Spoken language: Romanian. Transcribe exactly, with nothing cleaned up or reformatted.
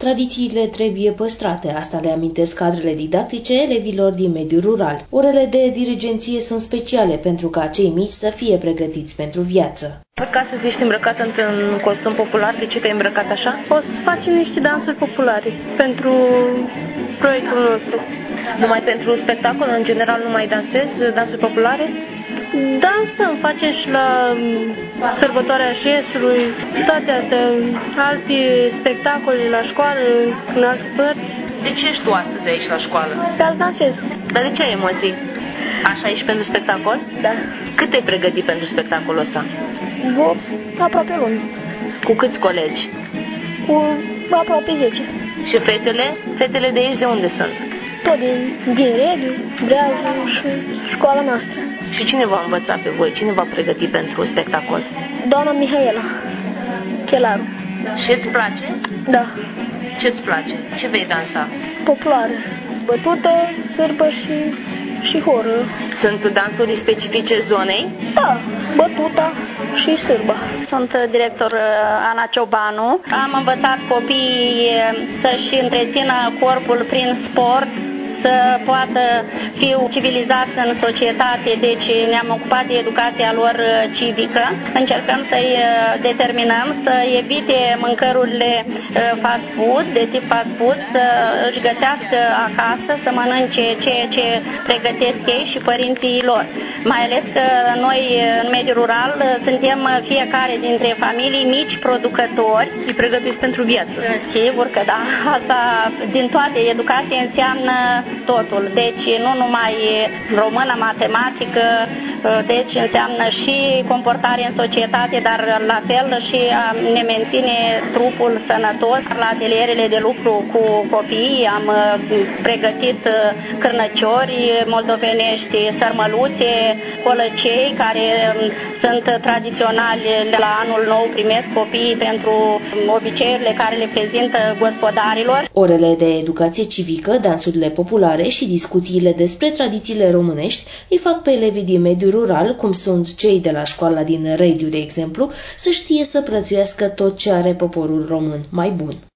Tradițiile trebuie păstrate, asta le amintesc cadrele didactice elevilor din mediul rural. Orele de dirigenție sunt speciale pentru ca cei mici să fie pregătiți pentru viață. Ca să ești îmbrăcat într-un costum popular, de ce te-ai îmbrăcat așa? O să facem niște dansuri populare pentru proiectul nostru. Numai pentru spectacol, în general nu mai dansezi dansuri populare? Dansăm, facem și la sărbătoarea Șesului, toate astea, alte spectacole la școală, în alte părți. De ce ești tu astăzi aici la școală? Ca să dansez. Dar de ce ai emoții? Așa ești pentru spectacol? Da. Cât te-ai pregătit pentru spectacolul ăsta? Vă, aproape luni. Cu câți colegi? Cu aproape zece. Și fetele? Fetele de aici de unde sunt? Tot din, din Rediu, Brează și școala noastră. Și cine v-a învățat pe voi? Cine v-a pregătit pentru spectacol? Doamna Mihaela Chelaru. Și îți place? Da. Ce-ți place? Ce vei dansa? Populară. Bătută, sârbă și, și horă. Sunt dansuri specifice zonei? Da, bătuta și sârba. Sunt director Ana Ciobanu. Am învățat copiii să-și întrețină corpul prin sport, să poată fi civilizați în societate, deci ne-am ocupat de educația lor civică. Încercăm să-i determinăm să evite mâncărurile fast food, de tip fast food, să își gătească acasă, să mănânce ceea ce pregătesc ei și părinții lor. Mai ales că noi în mediul rural suntem fiecare dintre familii mici producători. Îi pregătiți pentru viață? Sigur că da. Asta din toate, educație înseamnă totul. Deci nu numai română, matematică, deci înseamnă și comportare în societate, dar la fel și a ne menține trupul sănătos. La atelierele de lucru cu copiii am pregătit cârnăciori moldovenești, sărmăluțe, colăcei, care sunt tradiționali. La anul nou primesc copiii pentru obiceiurile care le prezintă gospodarilor. Orele de educație civică, dansurile populare și discuțiile despre tradițiile românești îi fac pe elevii din mediul rural, cum sunt cei de la școala din Rediu, de exemplu, să știe să prețuiască tot ce are poporul român mai bun.